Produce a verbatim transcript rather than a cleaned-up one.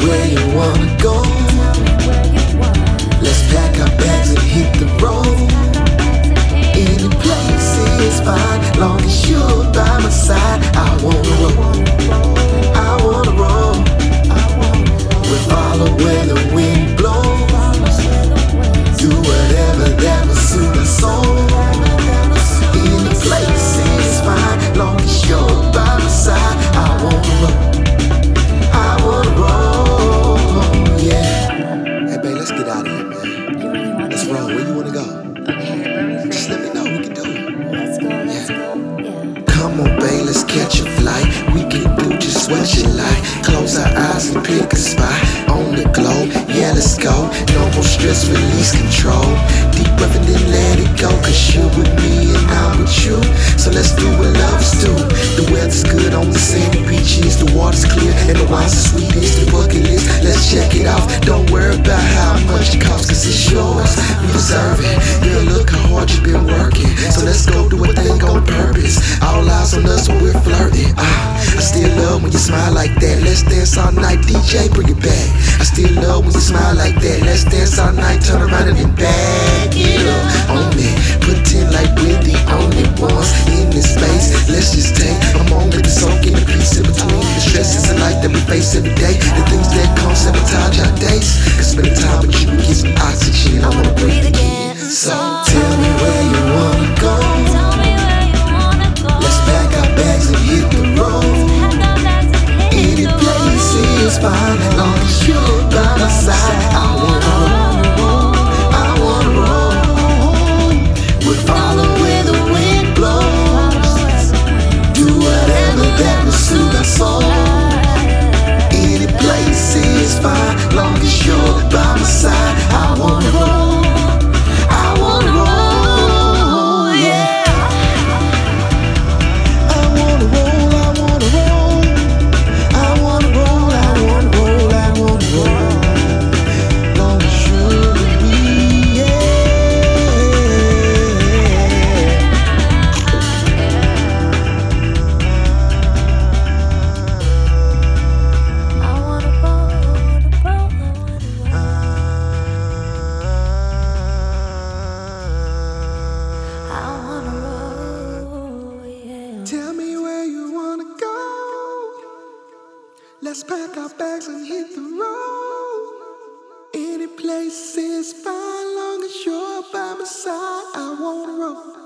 where you wanna go. Let's pack our bags and hit the road. Any place is fine, long as you're by my side. I wanna roll, I wanna roll. We'll follow where the wind blows. Do whatever that will suit our soul. Any place is fine, long as you're by my side. I wanna roll, I wanna roll, yeah. Hey babe, let's get out of here, man. Let's roll. Where you wanna go? Okay, where we free? Just let me know, we can do it. Let's go, let's go, yeah. Come on, babe, let's catch a flight. We can do just what you like. Close our eyes and pick a spot on the globe. Yeah, let's go. No more stress, release control. Deep breath and then let it go. Cause you're with me and I'm with you. So let's do what lovers do. The weather's good on the sandy beaches. The water's clear and the wine's the sweetest. The bucket list, let's check it off. Don't worry about how much it costs, cause it's yours. You deserve it. Yeah, look how hard you've been working. So let's go do a thing on purpose. All eyes on us when we're flirting. Ah, I still love when you smile like that. Let's dance all night, D J, bring it back. I still love when you smile like that. Let's dance all night, turn around and then back it up on me. Pretend like we're the only ones in this space. Let's just take a moment to soak in the peace in between the stresses in life that we face every day. The things that come sabotage our days. Cause spending time with you gives me oxygen. I wanna breathe again. So tell me where you wanna go. Let's pack our bags and hit the road. Any place is fine, long as you're by my side. I wanna roll, I wanna roll. We'll follow where the wind blows. Do whatever that will suit our soul. Any place is fine, long as you're by my side. I wanna roll, I wanna roll, yeah. I wanna roll, I wanna roll. I wanna roll, I wanna roll, I wanna roll. Long as you're with me, yeah. I wanna roll, I wanna roll, I wanna roll. I wanna roll, yeah. Tell me where you wanna go. Let's pack our bags and hit the road. Any place is fine, long as you're by my side. I wanna roll.